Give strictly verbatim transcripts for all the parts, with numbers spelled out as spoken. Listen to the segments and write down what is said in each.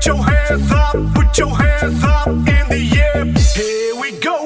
Put your hands up, put your hands up in the air. Here we go.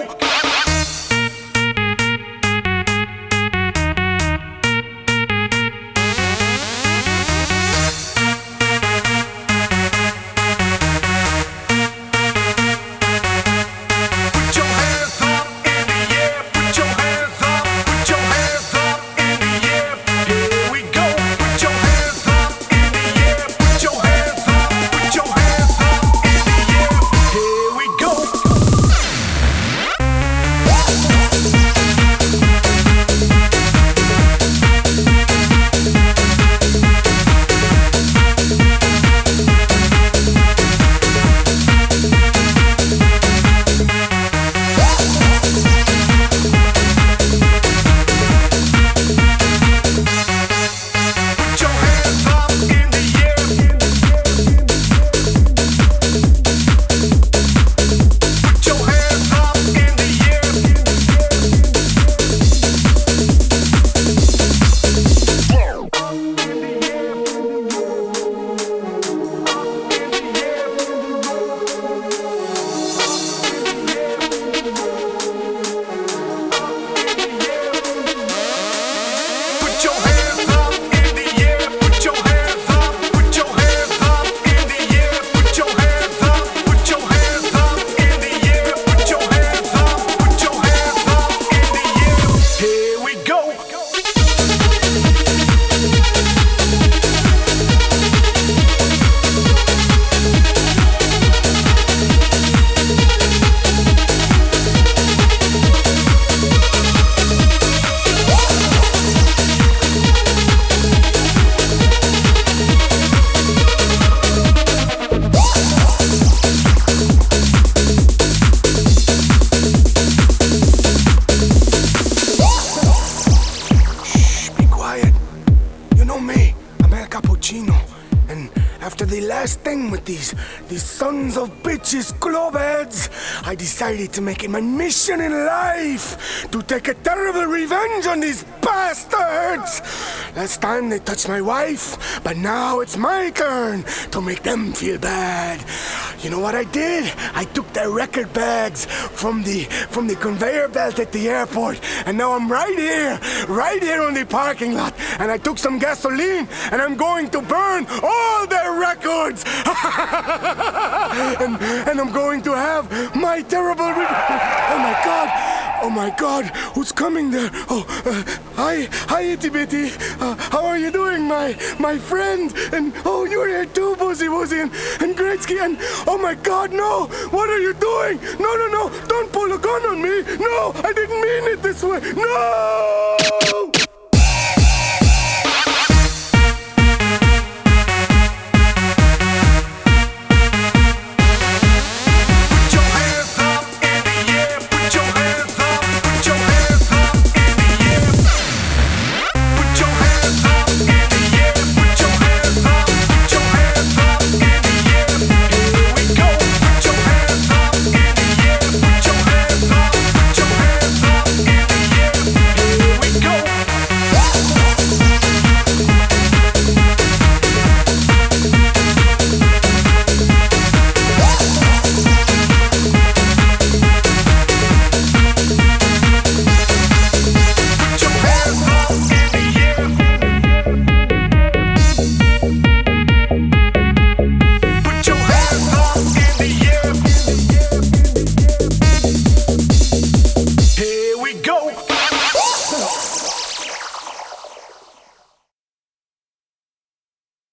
And after the last thing with these these sons of bitches clubheads, I decided to make it my mission in life to take a terrible revenge on these bastards. Last time they touched my wife, but now it's my turn to make them feel bad. You know what I did? I took their record bags from the from the conveyor belt at the airport, and now I'm right here, right here on the parking lot, and I took some gasoline, and I'm going to burn all their records. and, and I'm going to have my terrible re- Oh my God! Oh my God! Who's coming there? Oh, uh, hi, hi, Itty Bitty. Uh, how are you doing, my my friend? And oh, you're here too, Boozy Woozy and, and Gretzky. And oh my God, no! What are you doing? No, no, no! Don't pull a gun on me! No, I didn't mean it this way. No!